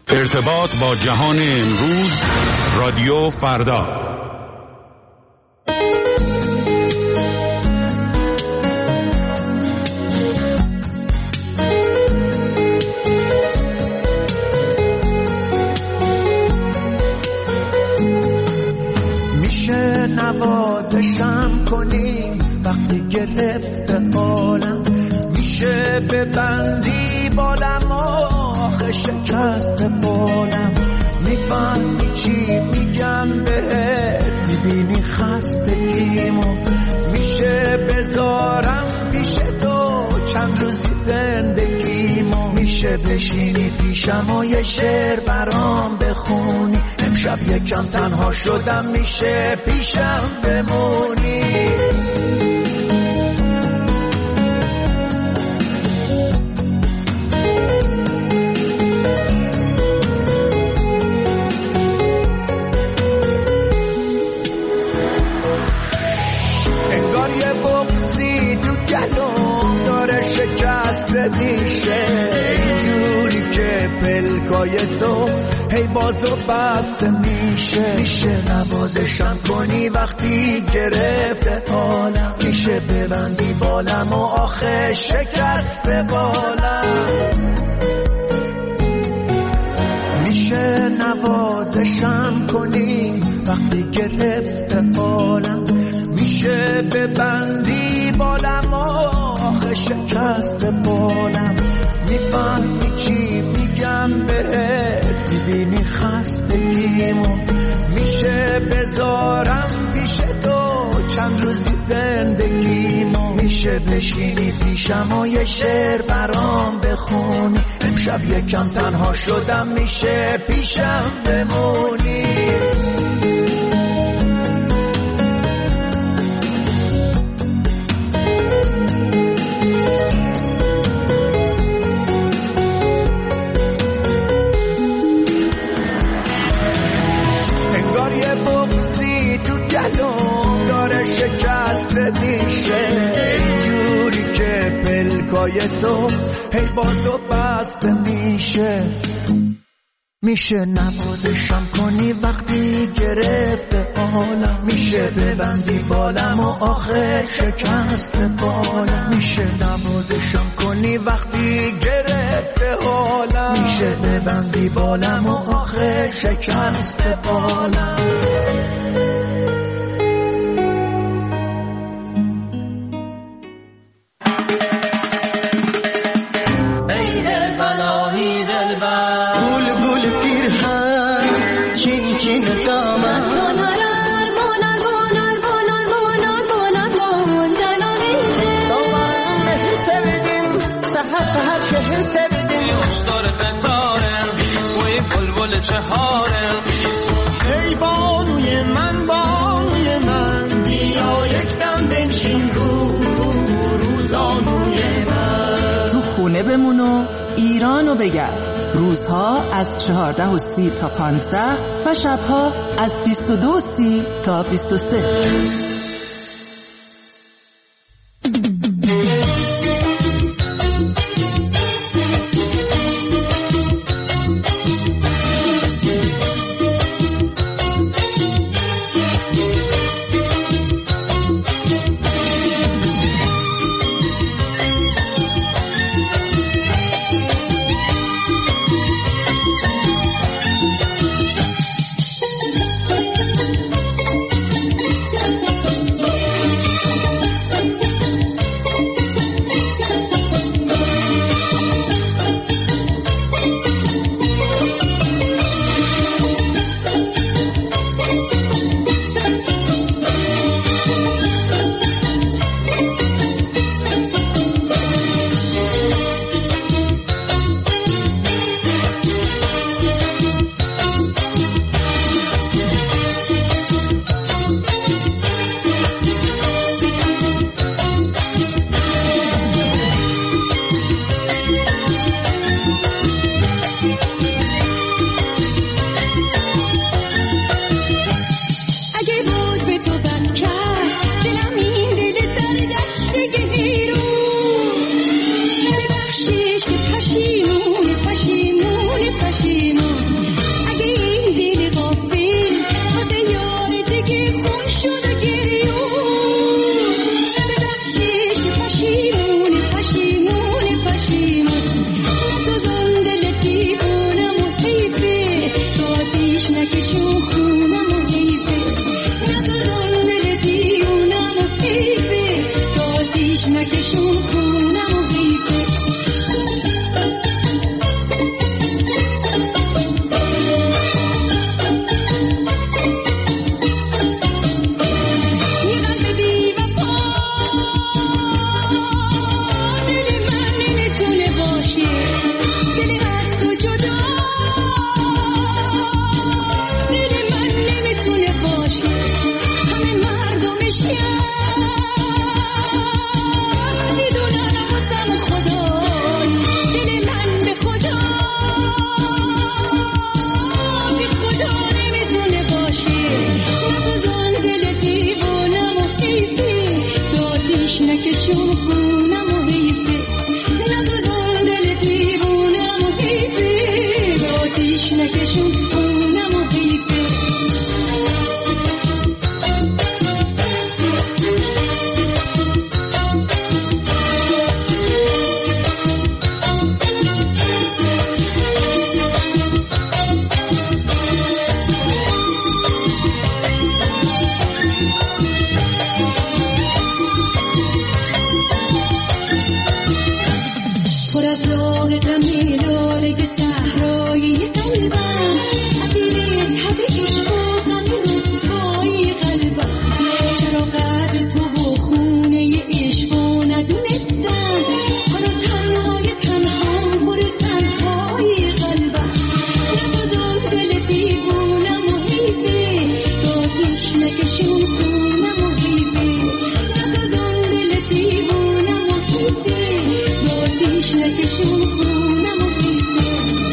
ارتباط با جهان امروز، رادیو فردا. میشه نوازشم کنی وقتی گرفته حالم، میشه ببندی بالم آخه شکست بالم، میفهمی چی میگم بهت، میبینی خستگیمو، میشه بذارم پیش تو چند روزی زندگیمو، میشه بشینی پیشم و یه شعر برام بخونی، امشب یکم تنها شدم میشه پیشم بمونی. میشه اینجوری که پلکای تو هی بازو بسته میشه، میشه نوازشم کنی وقتی گرفته حالم، میشه ببندی بالم و آخه شکست بالم، میشه نوازشم کنی وقتی گرفته حالم، میشه ببندی بالم و آخه شکست بالم، میفهمی چی میگم بهت، میبینی خستگیمو، میشه بذارم پیش تو چند روزی زندگیمو، میشه بشینی پیشم و یه شعر برام بخونی، امشب یکم تنها شدم میشه پیشم بمونی. میشه اینجوری که پلکای تو هی بازو بسته میشه، میشه نوازشم کنی وقتی گرفته حالم، میشه ببندی بالم و آخه شکست بالم، میشه نوازشم کنی وقتی گرفته حالم، میشه ببندی بالم و آخه شکست بالم. ای بانوی من بیا یکدم بنشین روزانوی من، تو خونه بمون و ایرانو بگرد. روزها از 14:30 تا 15 و شبها از 22:30 تا 23. تشنکشون خونم و حیفه. پر از راه غم لاله صحرایی قلبم، اسیر تب عشق و غم رسوایی قلبم. چرا قدر تو و خونه عشق و ندونستم، حالا تنهای پر تنهای قلبم. نگذار دل دیوونم و حیفه، آتیش نکشون خونم و حیفه. نگذار دل دیوونم و حیفه، آتیش نکشون خونم و حیفه.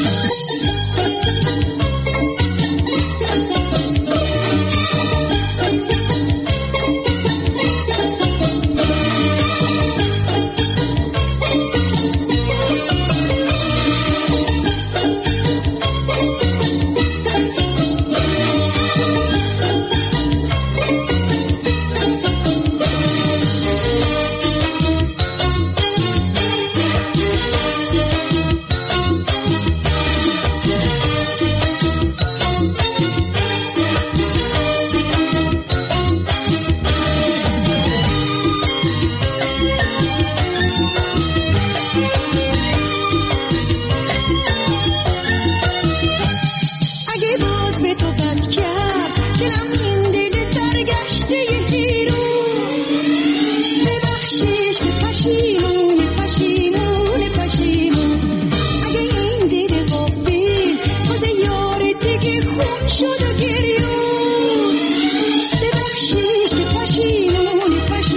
اگه باز به تو بد کرد دلم این دل سرگشته حیرون، ببخشش که پشیمون. اگه این دل غافل خود یار دیگه خون شد و گریون، ببخشش که پشیمون.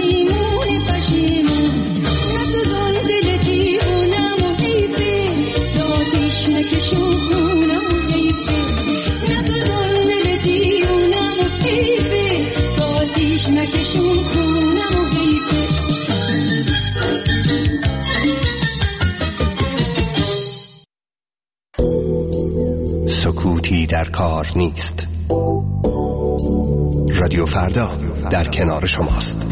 نسوزان دل دیوونم و حیفه، آتیش نکشون خونم و حیفه. نسوزان دل دیوونم و حیفه، آتیش نکشون خونم و حیفه. سکوتی در کار نیست. رادیو فردا در کنار شماست.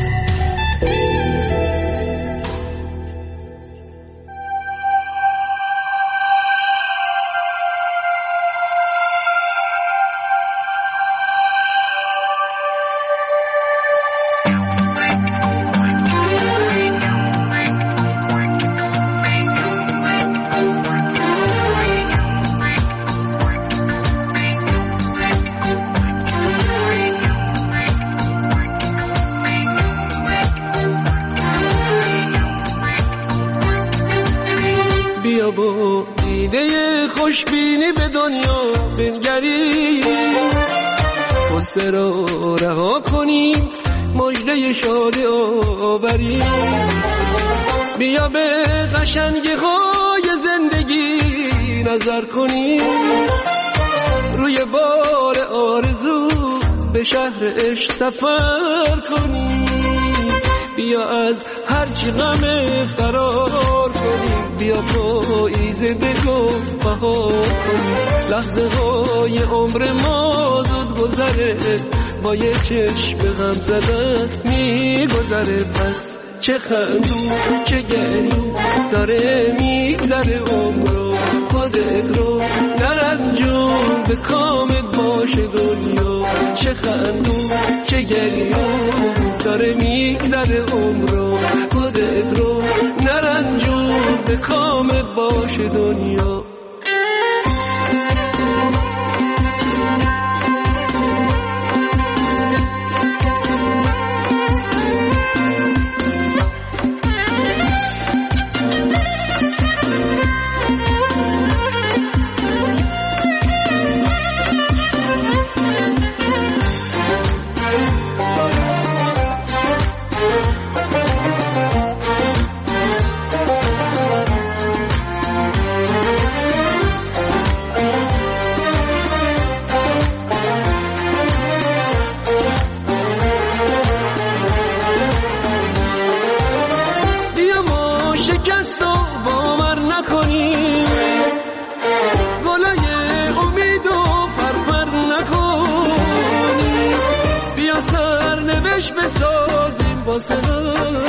بیا با ایده خوشبینی به دنیا بنگریم، غصه را رها کنیم، مژده شادی آوریم. بیا به قشنگی های زندگی نظر کنیم، روی بار آرزو به شهر عشق سفر کنیم. بیا از هرچی غم فرار کنیم، بیا پاییزه بگو بهار کنیم. لحظه های عمر ما زود گذره، با یه چشم غم زدن میگذره. پس چه خندون چه گریون داره میگذره عمرو، خودت رو نرنجون به کامت باشه دنیا. چه خندون چه گریون داره میگذره عمرو، خودت رو نرنجون به کامت باشه دنیا. فاصله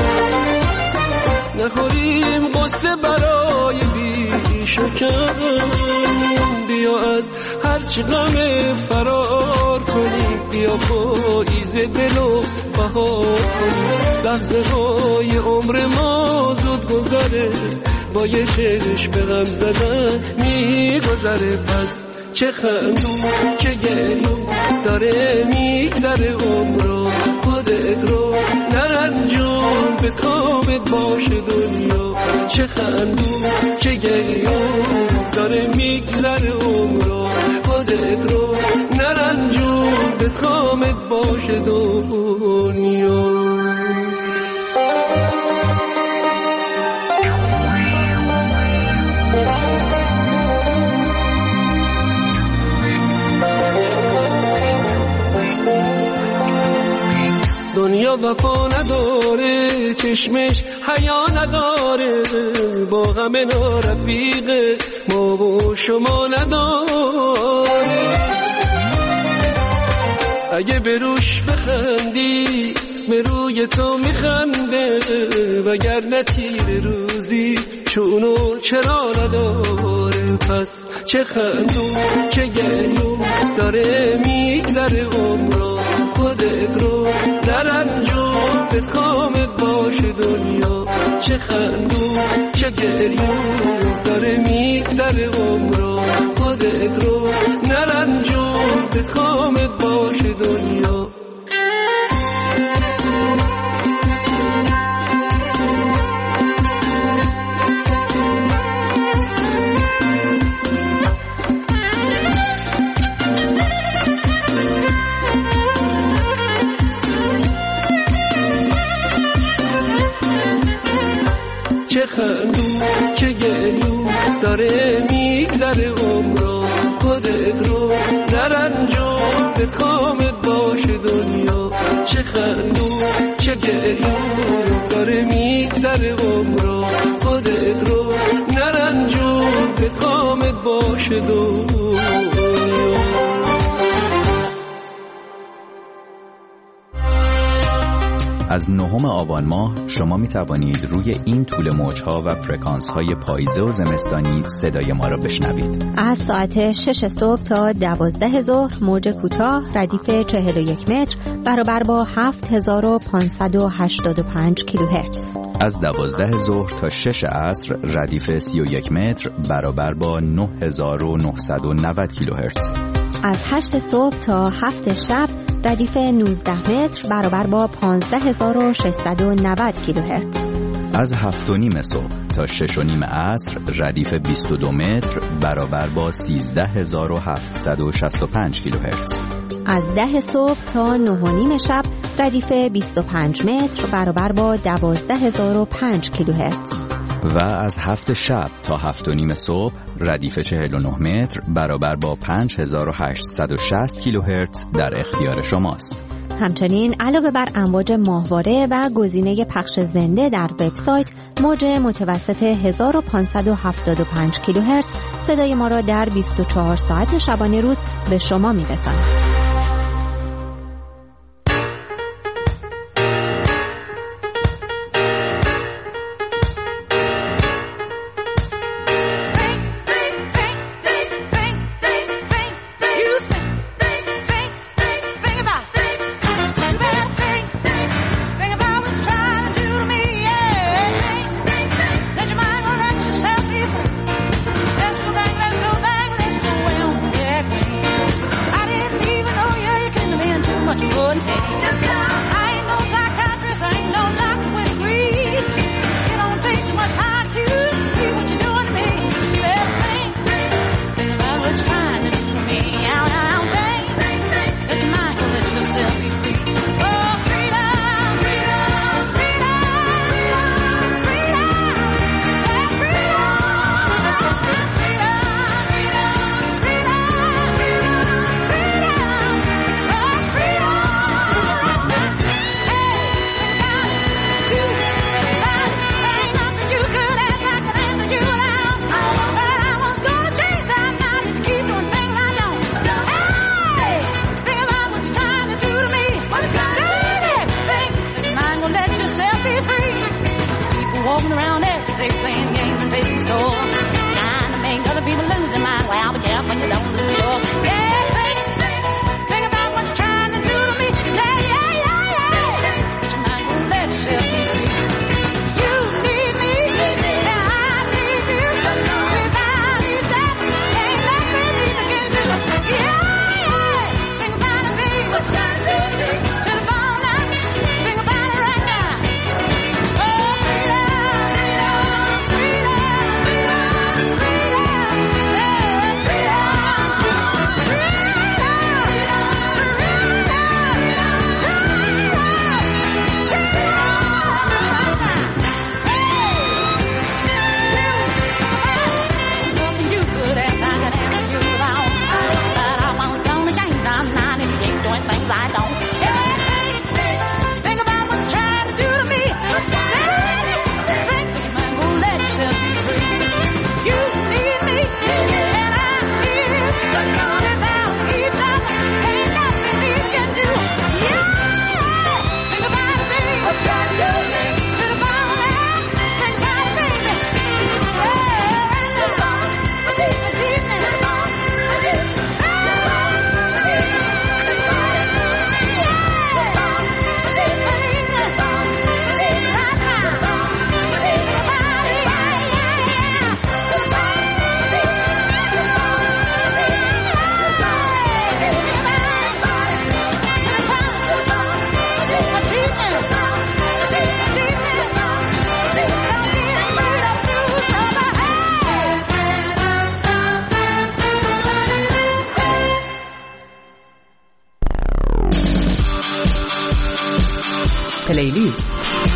نخوریم قصه برای بی شکن بیا از هرچی غم فرار کنی بیا پاییز دلو بهار کنی لحظه های عمر ما زود گذره با یه چشم به غم زدن میگذره پس چه خندون چه گریون داره میگذره عمرو خودت رو نرنجون به کامت باشه دنیا چه خندون چه گریون داره میگذره عمرو خودت رو نرنجون به کامت باشه دنیا دنیا وفا نداره چشمش حیا نداره با غم نارفیق ما و شما نداره اگه به روش بخندی به روی تو میخنده وگرنه تیر روزی چونو چرا نداره پس چه خندون چه گریون داره میگذره عمرو خودت رو نرنجون به کامت باشه دنیا چه خندون چه گریون داره میگذره عمرو خودت رو نرنجون به کامت باشه دنیا چه خندون چه گریون داره میگذره عمرو خودت رو نرنجون به کامت باشه دنیا چه خندون چه گریون داره میگذره عمرو خودت رو نرنجون به کامت باشه دنیا از 9 آبان ماه شما می توانید روی این طول موج‌ها و فرکانس‌های پاییزه و زمستانی صدای ما را بشنوید. از ساعت 6 صبح تا 12 ظهر موج کوتاه ردیف 41 متر برابر با 7585 کیلوهرتز. از 12 ظهر تا 6 عصر ردیف 31 متر برابر با 9990 کیلوهرتز. از 8 صبح تا 7 شب ردیف 19 متر برابر با 15690 کیلوهرتز. از 7:30 صبح تا 6:30 عصر ردیف 22 متر برابر با 13765 کیلوهرتز. از 10 صبح تا 9:30 شب ردیف 25 متر برابر با 12005 کیلوهرتز. و از 7 شب تا 7:30 صبح ردیف 49 متر برابر با 5860 کیلوهرتز در اختیار شماست. همچنین علاوه بر امواج ماهواره و گزینه پخش زنده در وبسایت، موج متوسط 1575 کیلوهرتز صدای ما را در 24 ساعت شبانه روز به شما می‌رساند. پلیلیست.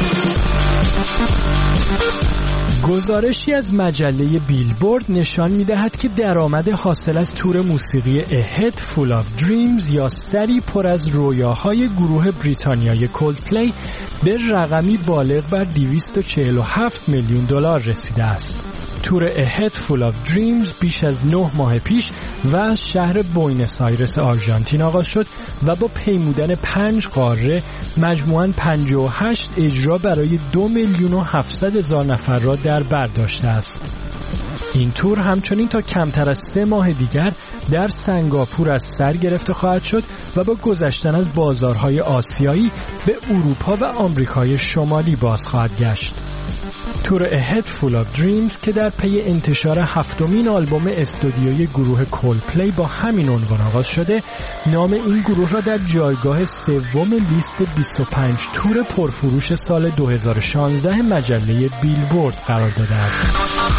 گزارشی از مجله بیلبورد نشان می‌دهد که درآمد حاصل از تور موسیقی A Head Full of Dreams یا سری پر از رویاهای گروه بریتانیای کولدپلی به رقمی بالغ بر 247 میلیون دلار رسیده است. تور A Head Full of Dreams بیش از 9 ماه پیش و از شهر بوینس آیرس آرژانتین آغاز شد و با پیمودن 5 قاره مجموعاً 58 اجرا برای 2,700,000 نفر را در بر داشته است. این تور همچنین تا کمتر از 3 ماه دیگر در سنگاپور از سر گرفته خواهد شد و با گذشتن از بازارهای آسیایی به اروپا و آمریکای شمالی باز خواهد گشت. تور A Head Full of Dreams که در پی انتشار 7مین آلبوم استودیویی گروه کولدپلی با همین عنوان آغاز شده، نام این گروه را در جایگاه سوم لیست 25 تور پرفروش سال 2016 مجله بیلبورد قرار داده است.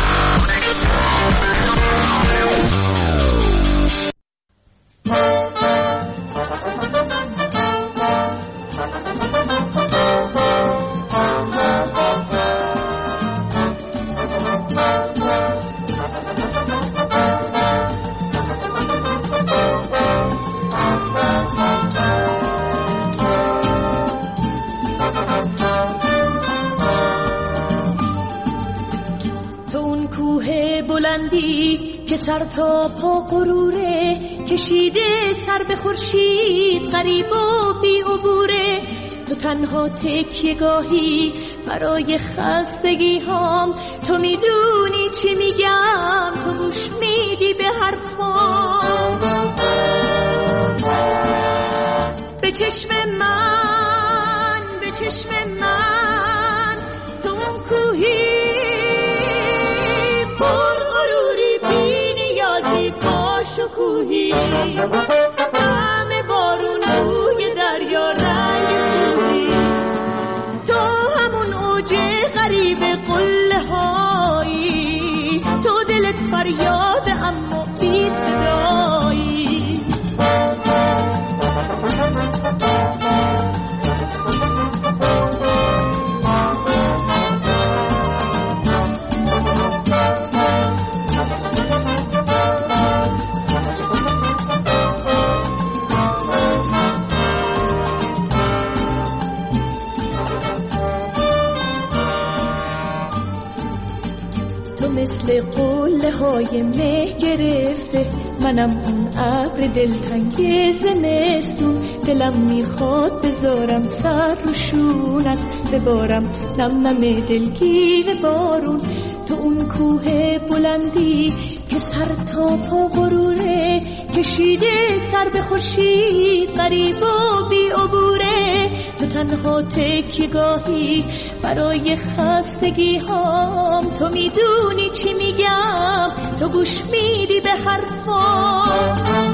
که سر تا پا غروره، کشیده سر به خورشید غریب و بی عبوره. تو تنها تکیه گاهی برای خستگی هام، تو میدونی چی میگم، تو گوش میدی به حرفام. به چشم من، به چشم من، تو اون کوهی شکوهی، همه بارون روی دریا رنگ کوهی، تو همون اوج غریب قله هایی، تو دلت فریاد اما بی صدایی. مثل قله های مه گرفته، منم اون ابر دلتنگ زمستون، دلم میخواد بذارم سر رو شونت، ببارم نم نم دلگیر بارون. تو اون کوه بلندی که سر تا پا غروره، کشیده سر به خورشید غریب و بی عبوره. تو تنها تکیه گاهی برای خستگی هام، تو میدونی چی میگم، تو گوش میدی به حرفام.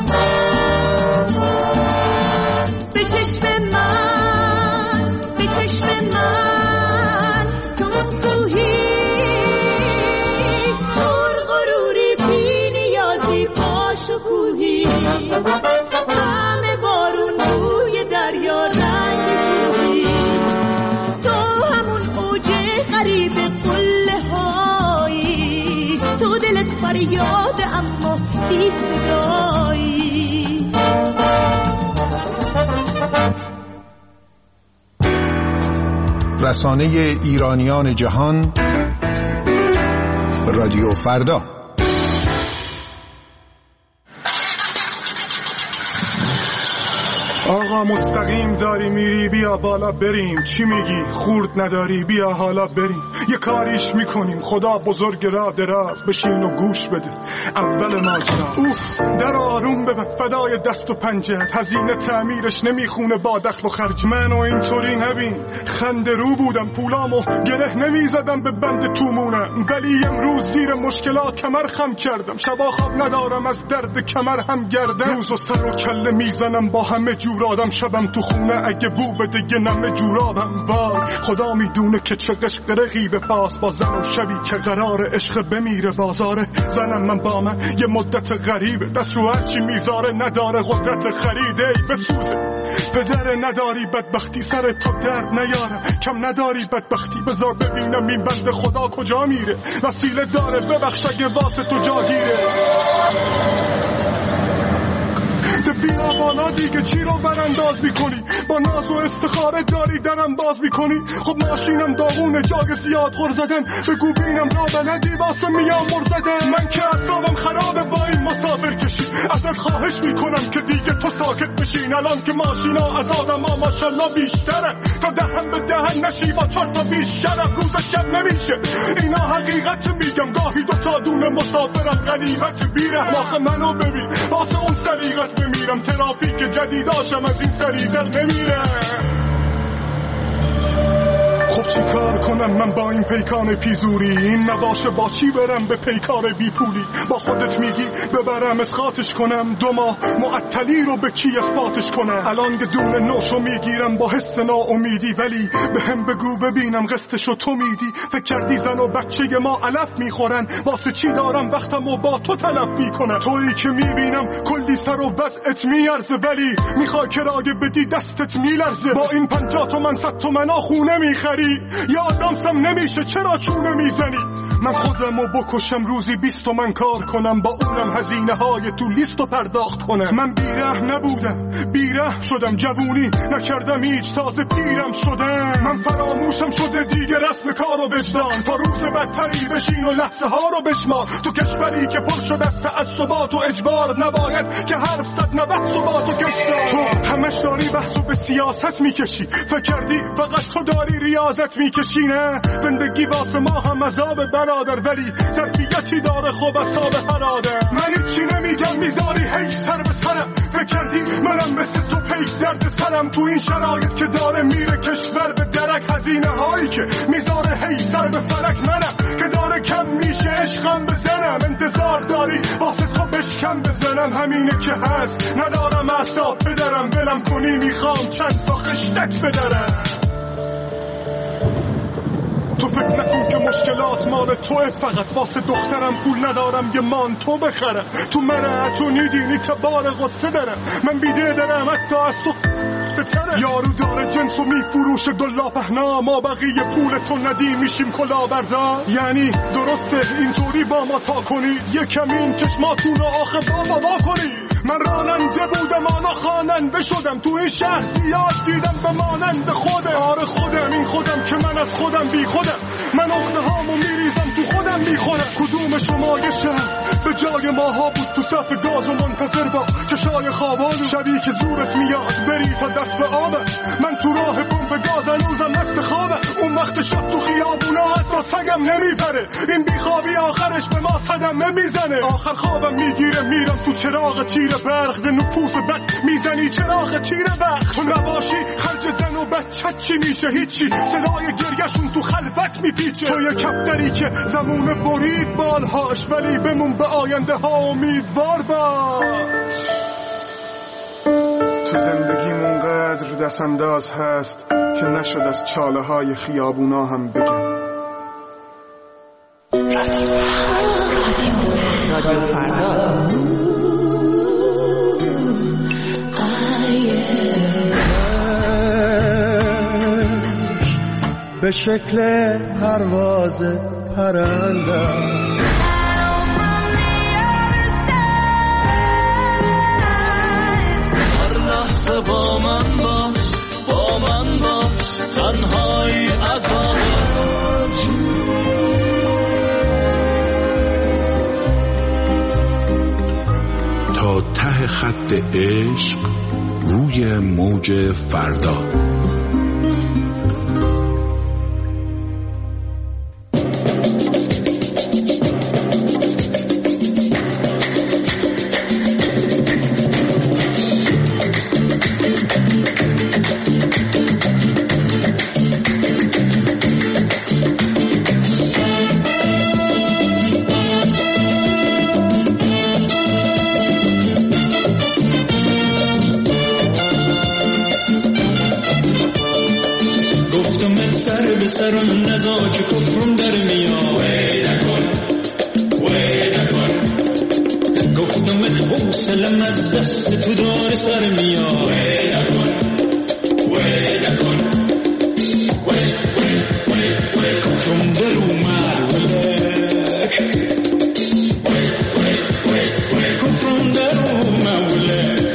به چشم من، به چشم من، تو کوهی پر غروری بی نیازی شکوهی، همه بارون روی دریا رنگ کوهی، تو همون اوج غریب قله هایی، تو دلت فریاد اما بی صدایی. رسانه ایرانیان جهان، رادیو فردا. آقا مستقیم داری میری، بیا بالا بریم. چی میگی؟ خورد نداری، بیا حالا بریم. یه کاریش میکنیم، خدا بزرگ را دراز، بشین و گوش بده اول ماجرا. اوف، در آروم ببند فدای دست و پنجه‌ات، هزینه تعمیرش نمیخونه با دخل و خرج. منو اینطوری نبین، خنده رو بودم، پولامو گره نمیزدم به بند تومونم، ولی امروز زیر مشکلات کمر خم کردم. شبا خواب ندارم از درد کمر هم گردم، روزو سر و کله میزنم با همه جور آدم. شبم تو خونه اگه بو بده یه نمه جورابم. وای خدا میدونه که چه قشق رقیب پاس با زن و شبی که قرار عشق بمیره بازاره. زنم من با دامن یه مدت غریبه، دست رو هرچی میذاره نداره قدرت خریده. ای بسوزه پدر نداری بدبختی سر تو درد نیارم، کم نداری بدبختی بذار ببینم این بنده خدا کجا میره. وسیله داره ببخش اگه واسه تو جاگیره. بیا بالا دیگه چی رو برانداز میکنی؟ با ناز و استخاره داری درم باز میکنی. خب ماشینم داغونه جاگ زیاد غر زدن، بگو بینم را بلدی واسه میام مر زدن. من که اعصابم خرابه با این مسافر کشی، ازت خواهش میکنم که دیگه تو ساکت بشین. الان که ماشینا از آدما ماشالله بیشتره، تا دهن به دهن نشی با 4 تا بیش شرف. روز شب نمیشه اینا حقیقت میگم، گاهی 2 تا دونه مسافرم غنیمت بیرم. آخه منو ببین واسه اون سلیقت بمیرم، ترافیک جدیداشم از این سریع‌تر نمیره. خب چی کار کنم من با این پیکان پیزوری؟ این نباشه با چی برم به پیکار بی پولی؟ با خودت میگی ببرم اسقاطش کنم، 2 ماه معطلی رو به کی اثباتش کنم؟ الان که دونه نوشو میگیرم با حس ناامیدی، ولی به هم بگو ببینم قسطشو تو میدی. فکر کردی زن و بچه ما علف میخورن، واسه چی دارم وقتمو با تو تلف میکنم؟ تویی که میبینم کلی سر و وضعت میارزه، ولی میخوای کرایه بدی دستت میلرزه. با این 50 تومن 100 تومن خونه میخری، یا آدمسم نمیشه چرا چونه میزنی؟ من خودمو بکشم روزی 20 تومن کار کنم، با اونم هزینه های تو لیستو پرداخت کنم. من بیره نبودم بیره شدم، جوونی نکردم هیچ تازه پیرم شدم. من فراموشم شده دیگه رسم کار و وجدان، تا روز بدتری بشین و لحظه ها رو بشمار. تو کشوری که پر شده است تعصبات و اجبار، نباید که حرف زد نبت ثبات و کشدار. تو همش داری بحثو به سیاست میکشی، فکر کردی فقط تو داری ریاضت میکشی؟ نه، زندگی واسه ما هم عذاب برادر، ولی ظرفیتی داره خوب اصاب برادر. من هیچی نمیگم میذاری هی سر به سرم، فکر کردی منم مثل تو پیک زرد سرم؟ تو این شرایط که داره میره کشور به درک، هزینه هایی که میذاره هی سر به فلک، منم که داره کم میشه عشقم بزنم. انتظار داری واسه تو بشکم بزنم، همینه که هست ندارم اعصاب بدرم. ولم کنی میخوام چند تا خشتک بدرم. تو فکر نکن که مشکلات مال توه، فقط واسه دخترم پول ندارم یه مانتو بخرم. تو مرعتو نیدینی تبار غصه دارم، من بیده دارم حتی از تو تره. یارو داره جنسو میفروشه دلا پهنا، ما بقیه پول تو ندیم میشیم کلا بردار. یعنی درسته اینطوری با ما تا کنید، یکم این چشماتون رو آخه بابا کنید. من راننده بودم حالا خواننده شدم، تو این شهر زیاد دیدم به مانند خودم. آره خودم، این خودم که من از خودم بی خودم. من عقده هامو میریزم تو خودم میخورم. کدوم شما یه شهر به جای ماها بود تو صف گاز و منتظر با چشای خوابان، شبی که زورت میاد بری تا دست به آبه. من تو راه بمب گاز هنوزم مست خوابه. اون وقت شب تو خیابونا حتی سگم نمیپره، این بیخوابی آخرش به ما صدمه میزنه. آخر خوابم میگیره میرم تو چراغ تیر برق، ده نفوس بد میزنی چراغ تیر برق. تو نباشی خرج زن و بچت چی میشه؟ هیچی، صدای گریهشون تو خلوت میپیچه. تو یه کفتری که زمونه برید بالهاش، ولی بمون به آینده ها امیدوار باش. تو زندگیمون قدر دست انداز هست که نشد از چاله های خیابونا هم بگم. رادیو فردا به شکل پرواز پرنده هر لحظه با من باش تنهایی عذابه. تا ته خط عشق روی موج فردا. سر اون نزا که کفرم در میاد. وی نکن گفتمت حوصلم از دست تو داره سر میاد گفتم در اومد ولک گفتم در اومد ولک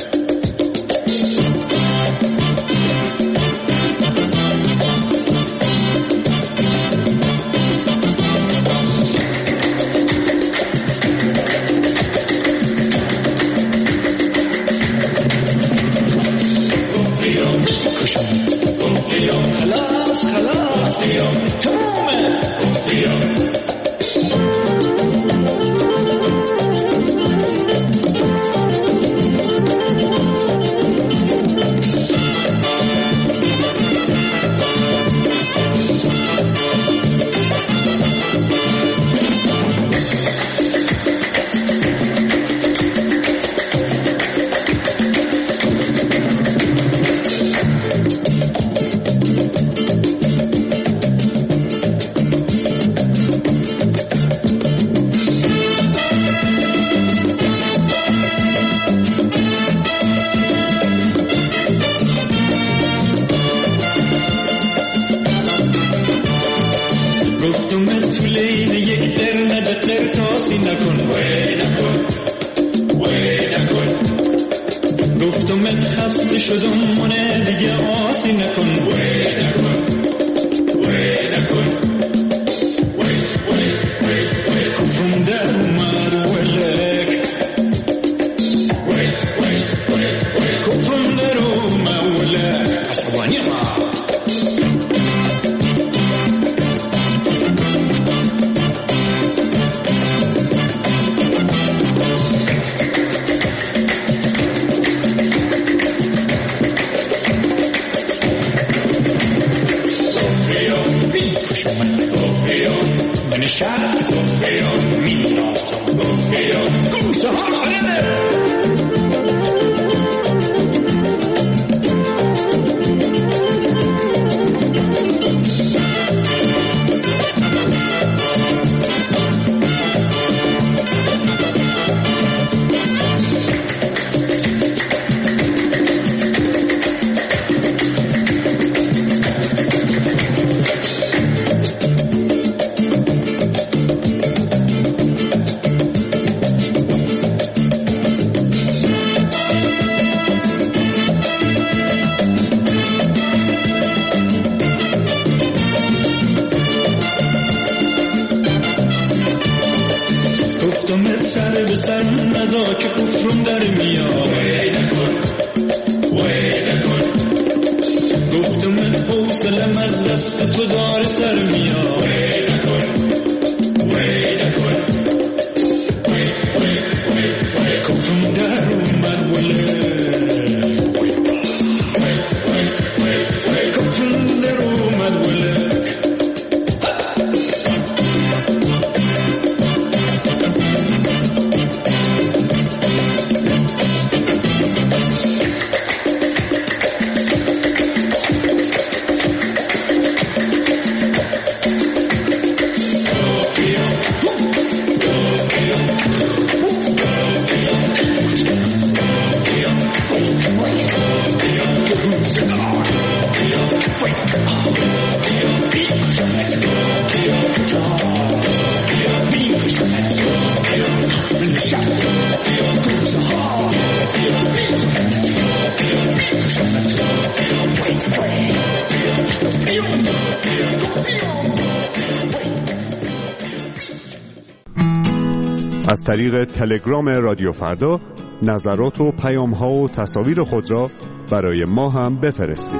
از طریق تلگرام رادیو فردا نظرات و پیام‌ها و تصاویر خود را برای ما هم بفرستید.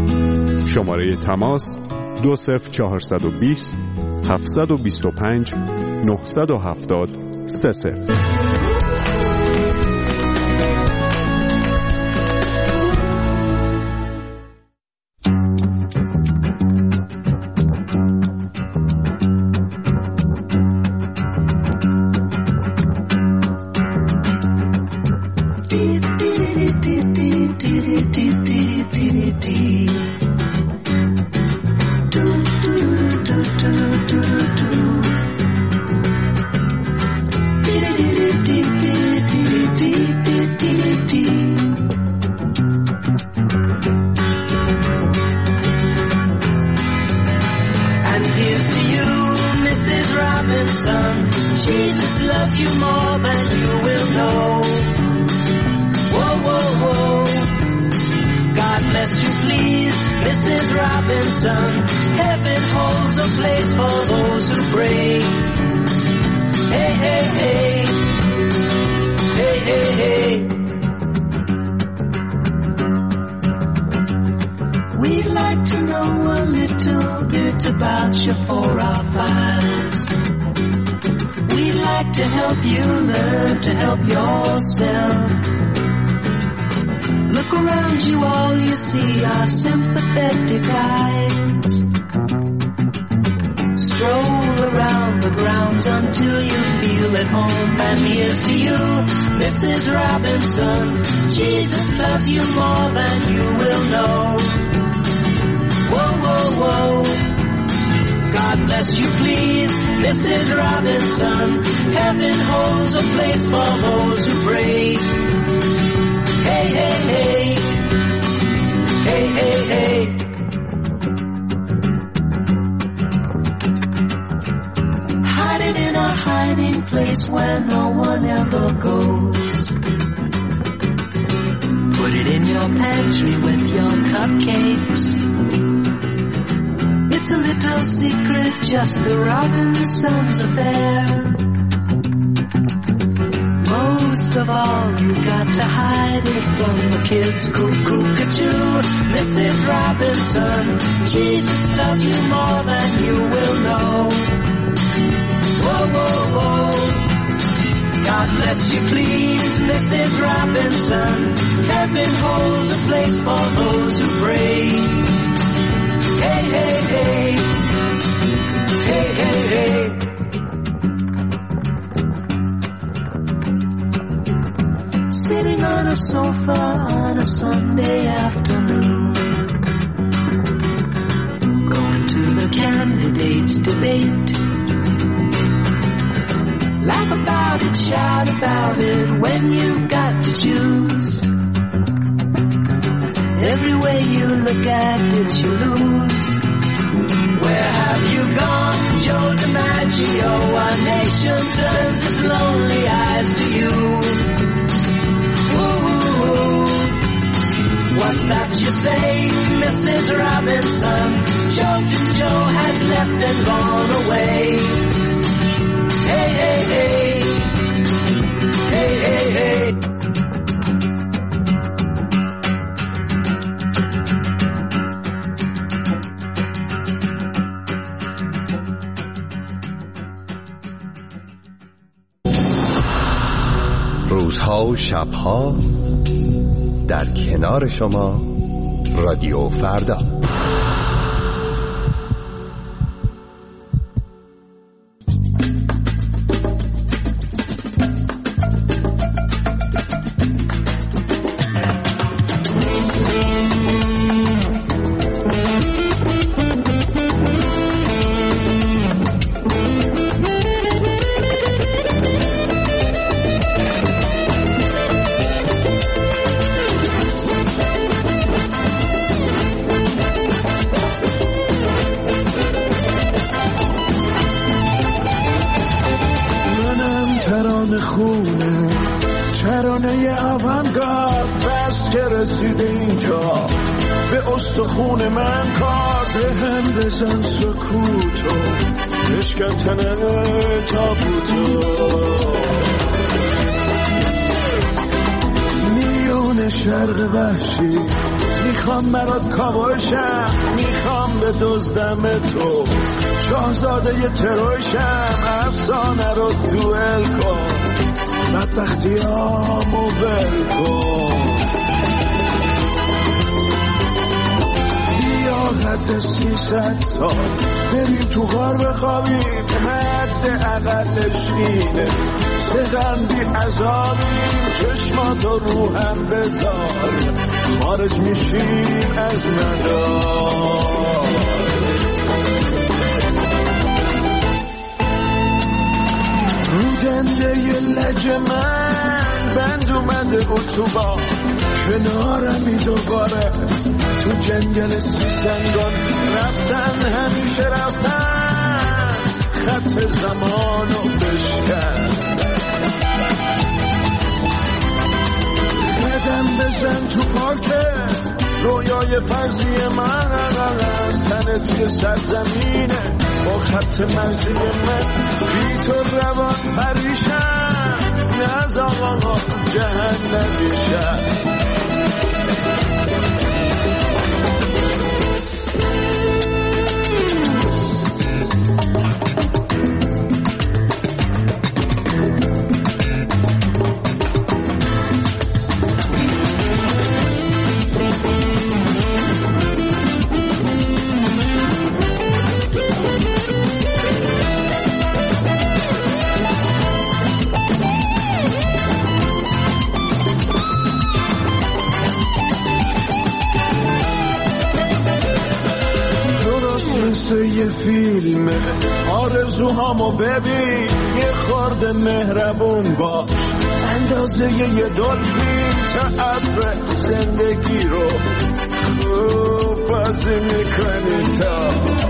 شماره تماس 20420 725 970 30. Robinson. Heaven holds a place for those who pray. Hey, hey, hey. Hey, hey, hey. We'd like to know a little bit about you for our files. We'd like to help you learn to help yourself. Look around you, all you see are sympathetic eyes. Stroll around the grounds until you feel at home. And here's to you, Mrs. Robinson. Jesus loves you more than you will know. Whoa, whoa, whoa. God bless you, please, Mrs. Robinson. Heaven holds a place for those who pray. Hey, hey, hey. Hey, hey, hey. Hide it in a hiding place where no one ever goes. Put it in your pantry with your cupcakes. It's a little secret, just the Robinsons' affair. Most of all, you got to hide it from the kids. Cuckoo-ca-choo, Mrs. Robinson. Jesus loves you more than you will know. Whoa, whoa, whoa. God bless you, please, Mrs. Robinson. Heaven holds a place for those who pray. Hey, hey, hey. Hey, hey, hey. Sitting on a sofa on a Sunday afternoon, going to the candidates' debate. Laugh about it, shout about it when you've got to choose. Every way you look at it, you lose. Where have you gone, Joe DiMaggio? Our nation turns its lonely eyes to you. What's that you say, Mrs. Robinson? Choking Joe has left and gone away. Hey, hey, hey. Hey, hey, hey. روزها و شبها در کنار شما رادیو فردا. خون من کار به هم بزن سکوتو بشکن تنه تابوتو میون شرق وحشی میخوام برات کابوشم میخوام به دزدم تو شاهزاده تروشم افسانه رو دوئل کن بدبختیامو ول کن حد 300 سال بریم تو غار بخوابیم حد اقلش اینه سقندی عذابیم چشماتو رو هم بذار خارج میشیم از مدار رو دنده یه لج من بند اومده اتوبان کنارمی دوباره تو جنگل سیسنگان رفتن همیشه رفتن خط زمانو بشکن قدم بزن تو پارکه رویای فرضی من تنه توی سرزمینه با خط مرزی من بی تو روان پریشم نه از آقا جهنمی شد یه فیلمه آرزوهامو ببین یه خورده مهربون باش اندازه یه دلفین تا ابر زندگی رو خوب بازی میکنی تا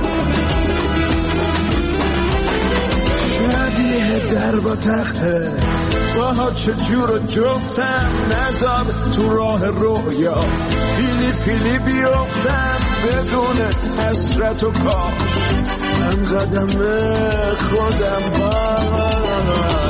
شبیه در با تخته باها چجور جفتم نذار تو راه رویا پیلی پیلی بیفتم بدون حسرت و کاش هم قدم خودم باش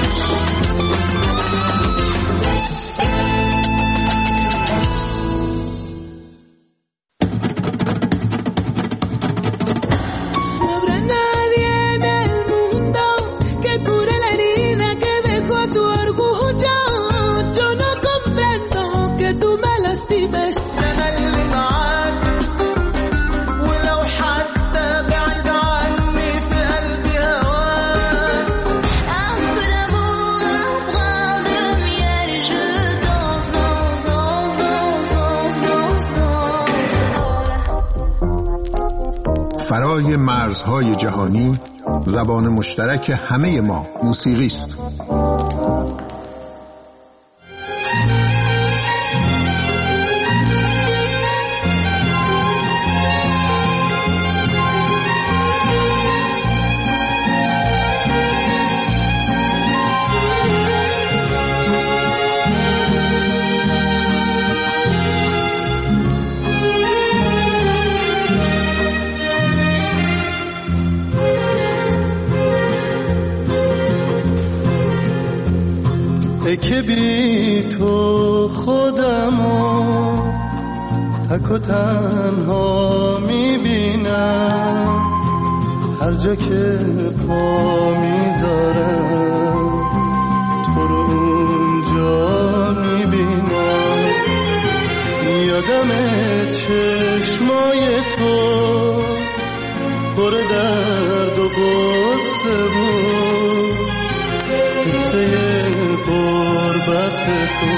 فرای مرزهای جهانی زبان مشترک همه ما موسیقی است. که بی تو خودمو تک و تنها میبینم هر جا که پا میذارم تو رو اونجا میبینم یادم چشمای تو پر درد و غصه بود قصه غربت تو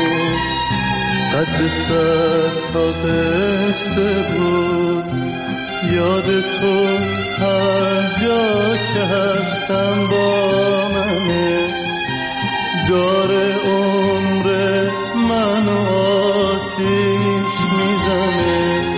قد 100 تا قصه بود یاد تو هر جا که هستم با منه داره عمر منو آتیش میزنه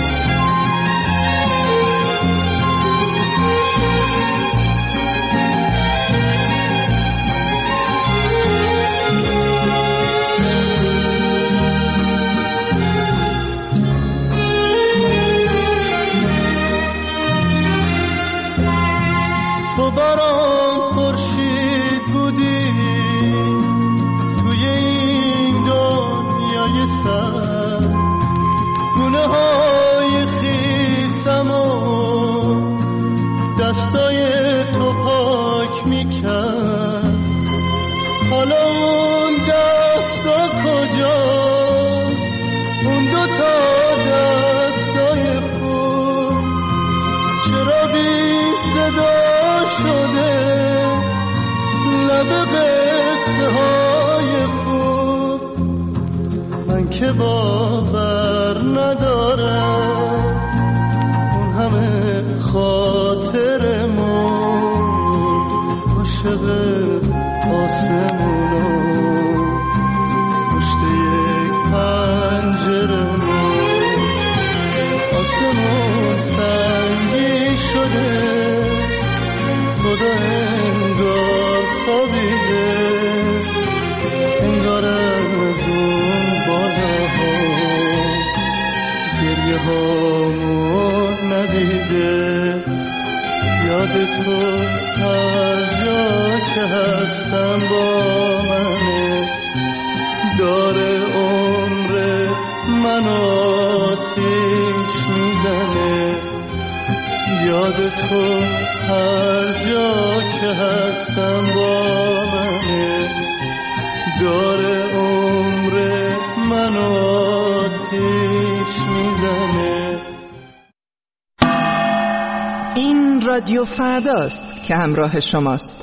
تو برام خورشید بودی توی این دنیای سر گونه های خیسم و دستای تو پاک میکرد حالا اون دستا کجاست اون 2 تا دستای خوب چرا بی صدا شده لب قصه های خوب من که باور ندارم اون همه خاطرمون عاشق آسمونو پشت یک پنجرمون آسمون سنگی شده خدا انگار خوابیده انگار از اون بالاها داره عمر من آتیش میزنه. یاد تو هر جا که هستم با منه، داره عمر من آتیش میزنه. این رادیو فرداست که همراه شماست.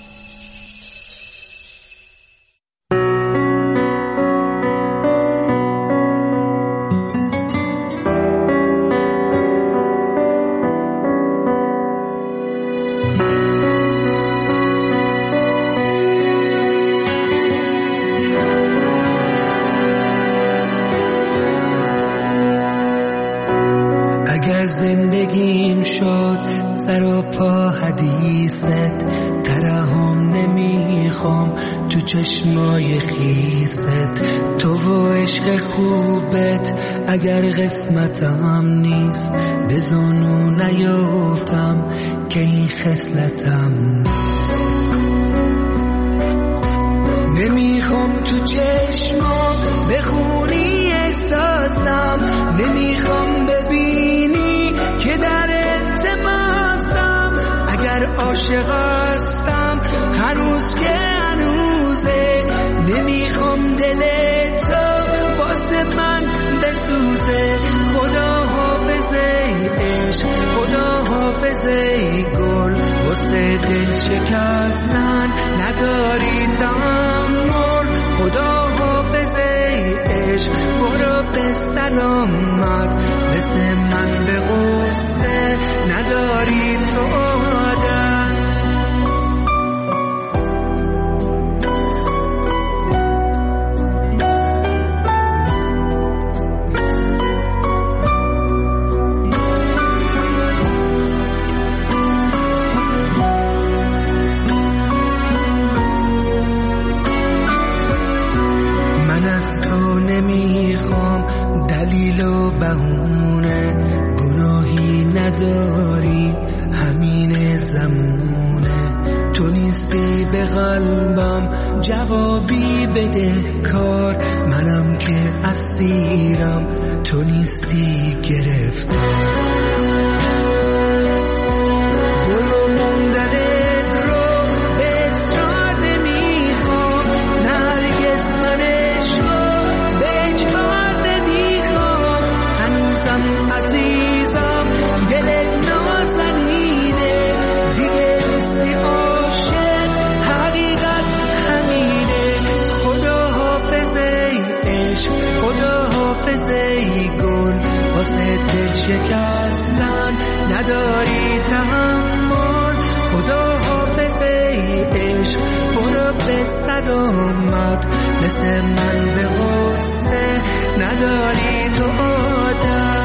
اگر زندگیم شد سر و پا حدیثت، ترحم نمیخوام تو چشمای خیست. تو و عشق خوبت اگر قسمتم نیست، به زانو نیفتم که این خصلتم نیست. نمیخوام تو چشمام بخونی احساسم، نمیخوام ببینی که در التماسم. اگر عاشق هستم هنوز که هنوزه، نمیخوام دل تو واسه من بسوزه. خدا حافظه عشق، خدا حافظه گل، واسه دل شکستن نداری تحمل. خدا حافظه عشق، برو به سلامت، مثل من به غصه نداری تو عادت. من از تو نمیخوام دلیل و بهونه، گناهی نداری همین زمونه. تو نیستی به قلبم جوابی بده کار، منم که اسیرم تو نیستی گرفته. برو موندنت رو به اصرار نمیخوام، نرگس من عشق به اجبار نمیخوام. هنوزم عزیزم دلت نازنینه، دیگه نیستی عاشق حقیقت همینه. خدا حافظه عشق، خدا حافظه گل، واسه دل شکستن نداری تحمل. خدا حافظه عشق، برو به سلامت، مثل من به غصه نداری تو عادت.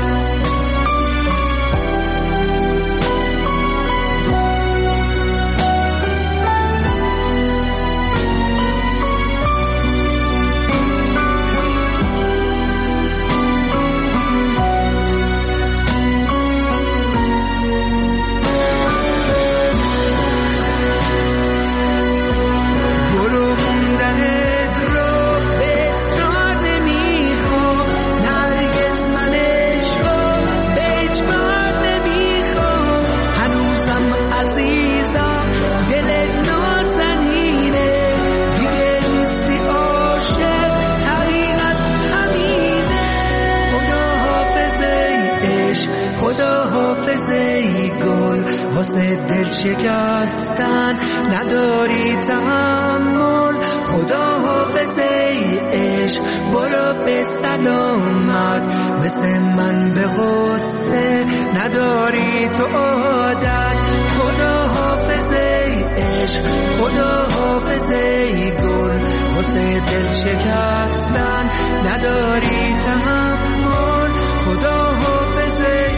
واسه دل شکستن نداری تحمل. خدا حافظه عشق، برو به سلامت، مثل من به غصه نداری تو عادت. خدا حافظه عشق، خدا حافظه گل، واسه دل شکستن نداری تحمل. خدا حافظه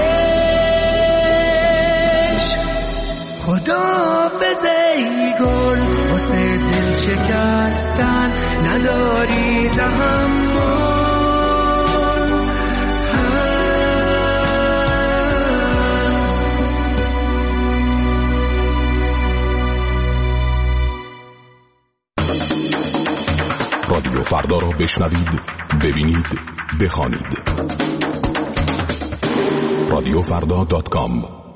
خدا حافظه گل، واسه دل شکستن نداری تحمل. رادیو فردا را بشنوید، ببینید، بخوانید. radiofrda.com.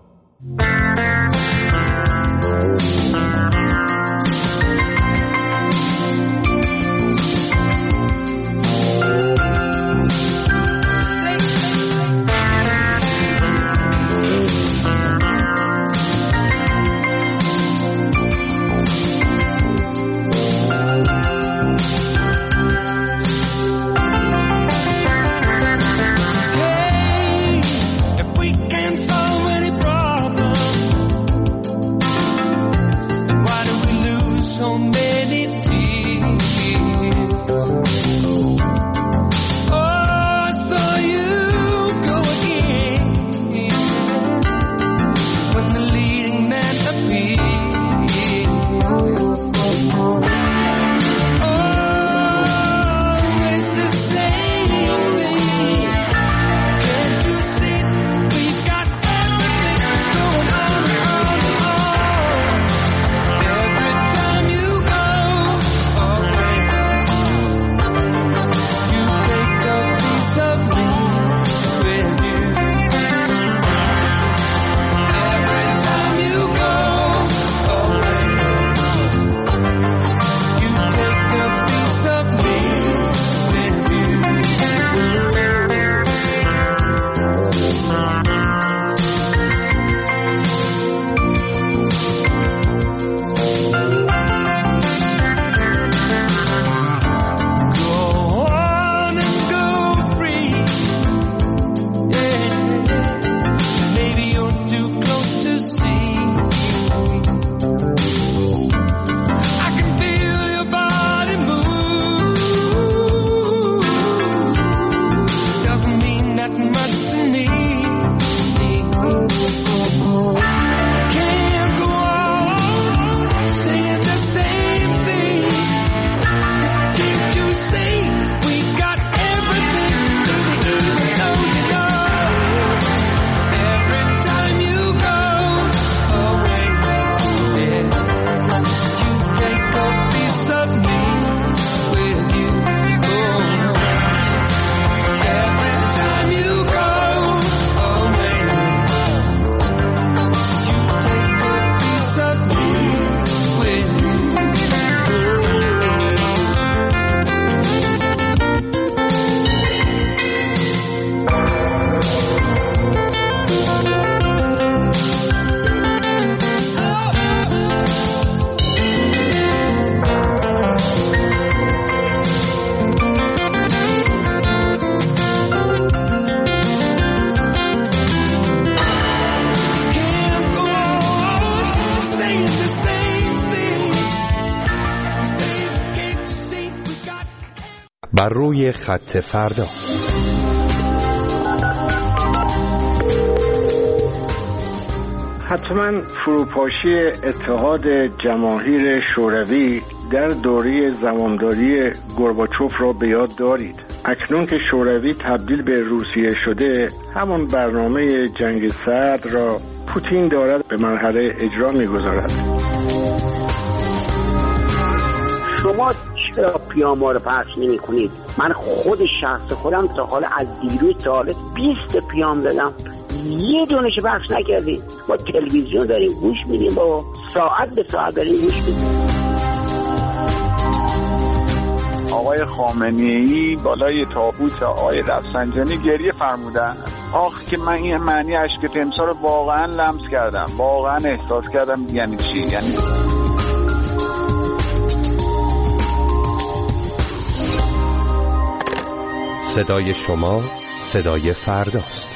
بر روی خط فردا. حتما فروپاشی اتحاد جماهیر شوروی در دوره زمامداری گورباچوف را به یاد دارید. اکنون که شوروی تبدیل به روسیه شده، همون برنامه جنگ سرد را پوتین دارد به مرحله اجرا می‌گذارد. شما چرا پیام‌ها رو پخش نمی‌کنید؟ من خود شخص خودم تا حالا از دیروز تا حالا 20 پیام دادم، یه دونش پخش نکردیم. با تلویزیون داریم گوش میدیم، با ساعت به ساعت داریم گوش میدیم. آقای خامنه‌ای بالای تابوت آقای رفسنجانی گریه فرمودن. آخ که من این معنی اشک تمساح رو واقعا لمس کردم، واقعا احساس کردم. یعنی چی؟ یعنی صدای شما صدای فرداست.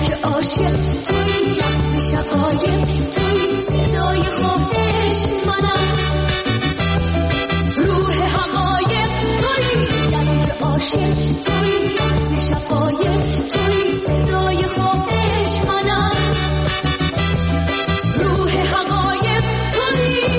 که عاشق توی رقص شقایق توی صدای خواهش منم روح حقایق توی میگن که عاشق توی رقص شقایق توی صدای خواهش منم روح حقایق توی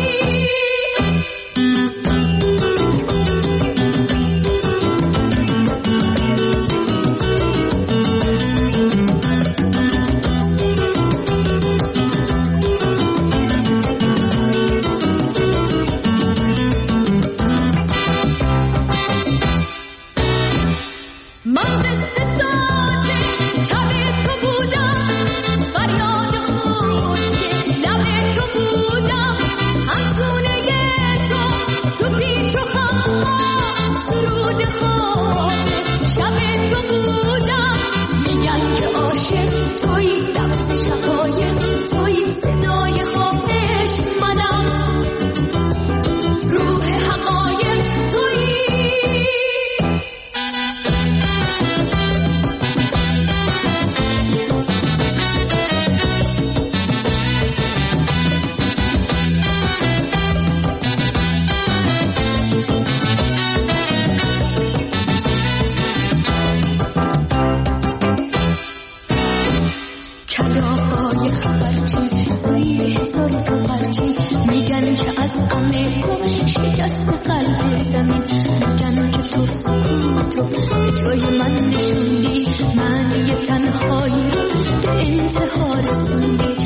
کلاغای خبرچین زیر هزار تا پرچین میگن که از غم تو شکست قلب زمین میگن که تو سکوت رو به جای من نشوندی معنی تنهایی رو به انتها رسوندی